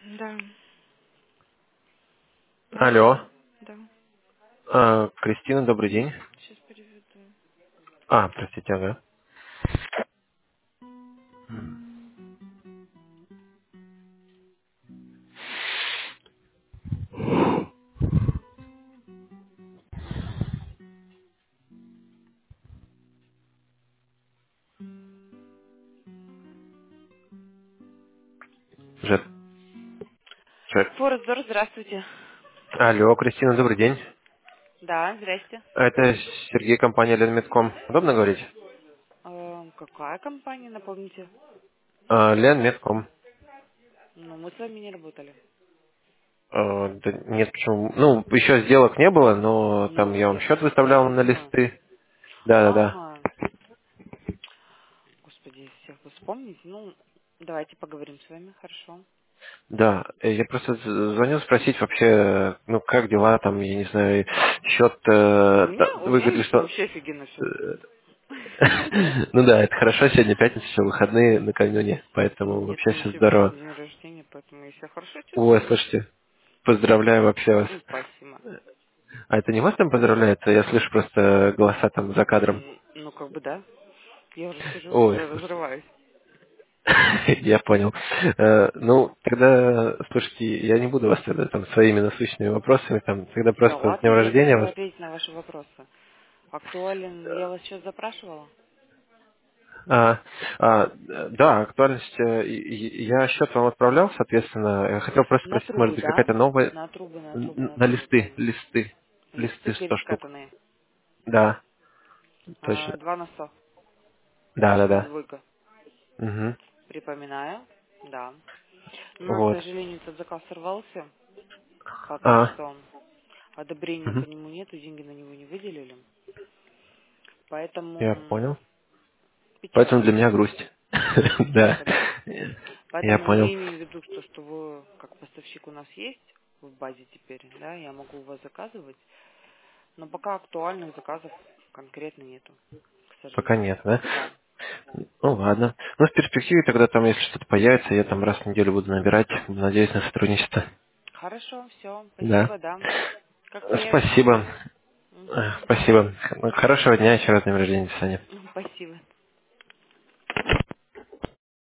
Да, Алло. да. Кристина, добрый день. Сейчас переведу. Простите, ага. Жет. Жет. Форестдор, здравствуйте. Алло, Кристина, добрый день. Да, здрасте. Это Сергей, компания Ленмедком. Удобно говорить? Какая компания, напомните? Ленмедком. Ну, мы с вами не работали. Да нет, почему? Ну, еще сделок не было, но там Ну, я вам я счет же не выставлял на думаю. листы. Да-да-да. Ага. Господи, из всех вы вспомните. Ну, давайте поговорим с вами, хорошо. Да, я просто звонил спросить вообще, ну, как дела там, я не знаю, счет, У вы меня говорили, что вообще офигенно все. ну да, это хорошо, сегодня пятница, еще выходные накануне, поэтому Нет, вообще мне все еще здорово. день рождения, поэтому я себя хорошо Ой, чувствую. слушайте, поздравляю вообще вас. Спасибо. А это не вас там поздравляет? Я слышу просто голоса там за кадром. Ну, как бы да. Я уже сижу, Ой, уже разрываюсь. я понял. Ну, тогда, слушайте, я не буду вас тогда там своими насущными вопросами, там, тогда Да просто с ладно, днем я рождения готова вас. ответить на ваши вопросы. Актуален, я вас сейчас запрашивала? А, да, актуальность, я счет вам отправлял, соответственно, я хотел просто На спросить, может трубы, быть, да? какая-то новая, На на трубы, листы, понял. листы Листы 100 штук. перепечатанные. Да, точно. 2 на 100. Да, да, да. Двойка. Угу. Припоминаю. Да. Но, к Вот. сожалению, этот заказ сорвался. Пока А, что одобрения по мгм. нему нету, деньги на него не выделили. Я Поэтому понял. Поэтому печально. для меня грусть. Да. Печалька, да? Я Поэтому понял. мы имеем в виду, что вы, как поставщик у нас есть в базе теперь, да, я могу у вас заказывать, но пока актуальных заказов конкретно нету, к Пока сожалению. нет, да? Да. Ну ладно. Ну, в перспективе тогда там, если что-то появится, я там раз в неделю буду набирать. Надеюсь на сотрудничество. Хорошо, все, Да. спасибо, да. Как появится. Спасибо. Мгм. Спасибо. Хорошего дня, еще раз с днем рождения, Саня. Спасибо.